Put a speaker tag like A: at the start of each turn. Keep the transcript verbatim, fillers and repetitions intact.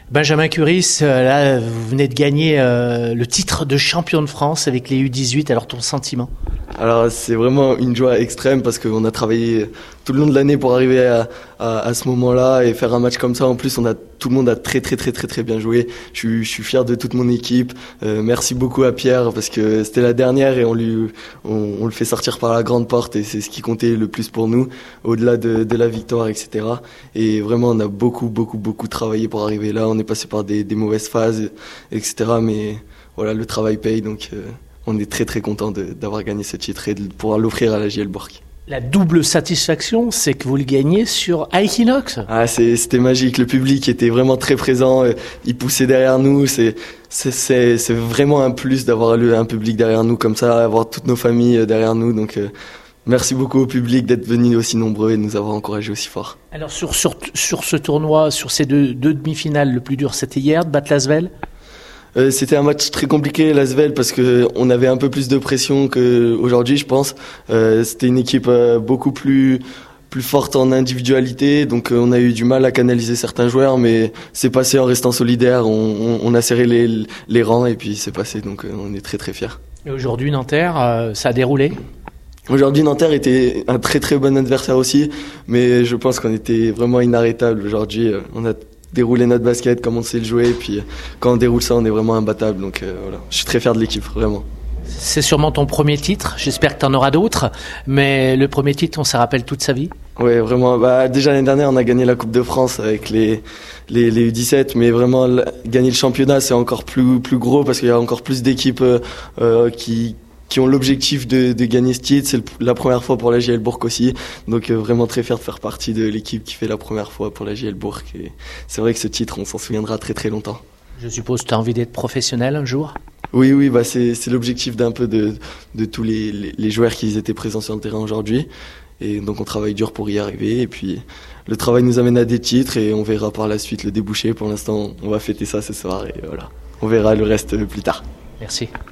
A: Benjamin Curis, euh, là, vous venez de gagner euh, le titre de champion de France avec les U dix-huit. Alors, ton sentiment?
B: Alors, c'est vraiment une joie extrême parce qu'on a travaillé tout le long de l'année pour arriver à, à, à ce moment-là et faire un match comme ça. En plus, on a tout le monde a très très très très très bien joué. Je suis, je suis fier de toute mon équipe. Euh, merci beaucoup à Pierre parce que c'était la dernière et on lui, on, on le fait sortir par la grande porte et c'est ce qui comptait le plus pour nous, au-delà de, de la victoire, et cetera. Et vraiment, on a beaucoup beaucoup beaucoup travaillé pour arriver là. On est passé par des, des mauvaises phases, et cetera. Mais voilà, le travail paye, donc euh, on est très très content de, d'avoir gagné ce titre et de pouvoir l'offrir à la J L Bourg.
A: La double satisfaction, c'est que vous le gagnez sur Equinox.
B: Ah, c'est, c'était magique. Le public était vraiment très présent. Il poussait derrière nous. C'est, c'est, c'est, c'est vraiment un plus d'avoir un public derrière nous comme ça, avoir toutes nos familles derrière nous. Donc, euh, merci beaucoup au public d'être venu aussi nombreux et de nous avoir encouragés aussi fort.
A: Alors, sur, sur, sur ce tournoi, sur ces deux, deux demi-finales, le plus dur, c'était hier, de battre l'Asvel.
B: Euh, c'était un match très compliqué, l'Asvel, parce que on avait un peu plus de pression qu'aujourd'hui, je pense. Euh, c'était une équipe euh, beaucoup plus plus forte en individualité, donc euh, on a eu du mal à canaliser certains joueurs, mais c'est passé en restant solidaire. On, on, on a serré les, les rangs et puis c'est passé, donc euh, on est très très fiers.
A: Et aujourd'hui, Nanterre, euh, ça a déroulé.
B: Aujourd'hui, Nanterre était un très très bon adversaire aussi, mais je pense qu'on était vraiment inarrêtable. Aujourd'hui, euh, on a dérouler notre basket, comme on sait le jouer, et puis quand on déroule ça, on est vraiment imbattable. Donc euh, voilà, je suis très fier de l'équipe, vraiment.
A: C'est sûrement ton premier titre, j'espère que tu en auras d'autres, mais le premier titre, on se rappelle toute sa vie.
B: Oui, vraiment. Bah, déjà l'année dernière, on a gagné la Coupe de France avec les, les, les U dix-sept, mais vraiment, gagner le championnat, c'est encore plus, plus gros parce qu'il y a encore plus d'équipes euh, qui qui ont l'objectif de, de gagner ce titre. C'est la première fois pour la J L Bourg aussi. Donc euh, vraiment très fier de faire partie de l'équipe qui fait la première fois pour la J L Bourg. Et c'est vrai que ce titre, on s'en souviendra très très longtemps.
A: Je suppose que tu as envie d'être professionnel un jour ?
B: Oui, oui, bah c'est, c'est l'objectif d'un peu de, de tous les, les, les joueurs qui étaient présents sur le terrain aujourd'hui. Et donc on travaille dur pour y arriver. Et puis le travail nous amène à des titres et on verra par la suite le débouché. Pour l'instant, on va fêter ça ce soir et voilà. On verra le reste plus tard.
A: Merci.